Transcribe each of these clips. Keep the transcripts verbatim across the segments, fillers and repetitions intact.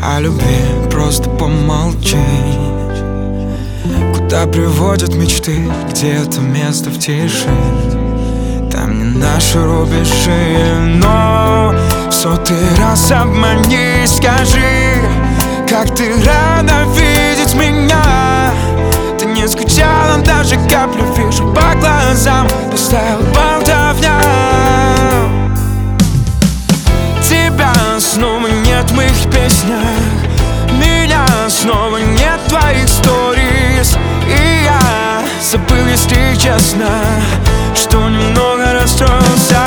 о любви просто помолчи. Куда приводят мечты, где это место в тиши? Там не наши рубежи, но в сотый раз обмани, скажи, как ты рада видеть меня. Ты не скучала даже каплю, вижу по глазам, поставил болтовня. Тебя снова нет в моих песнях, меня снова нет в твоих сторис. И я забыл, если честно, что немного расстроился.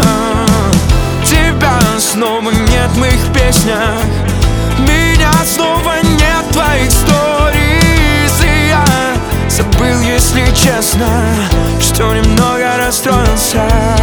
Тебя снова нет в моих песнях, меня снова нет в твоих сторис. И я забыл, если честно, что немного расстроился.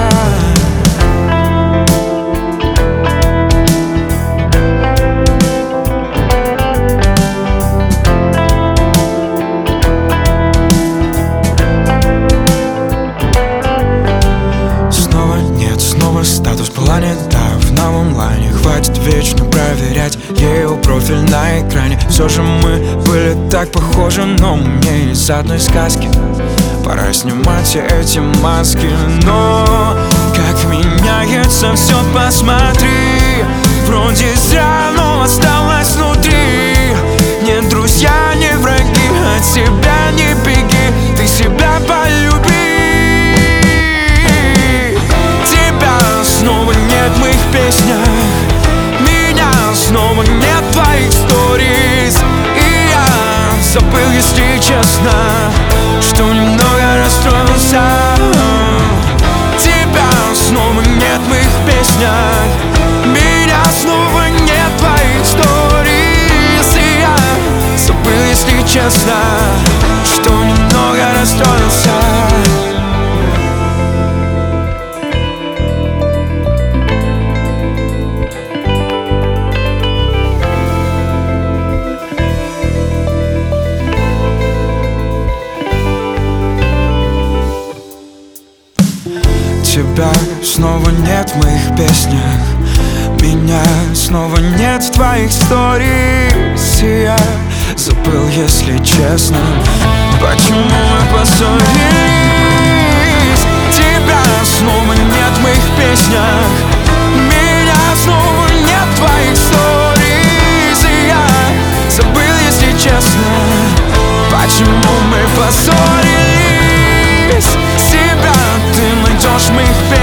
Статус была не та в новом лайне. Хватит вечно проверять ее профиль на экране. Все же мы были так похожи, но мне из одной сказки. Пора снимать все эти маски. Но как меняется все, посмотри. Вроде зря, но осталось внутри. Не друзья, не враги, от себя не беги, ты себя полюби. Снова нет в моих песнях, меня снова нет в твоих сторис. И я забыл, если честно, что немного расстроился. Тебя снова нет в моих песнях, меня снова нет в твоих сторис. И я забыл, если честно, что немного расстроился. Тебя снова нет в моих песнях, меня снова нет в твоих сторис. И я забыл, если честно, почему мы поссорились. Тебя снова нет в моих песнях, меня снова нет в твоих сторис. И я забыл, если честно, почему мы поссорились. Себя ты найдешь в моих песнях.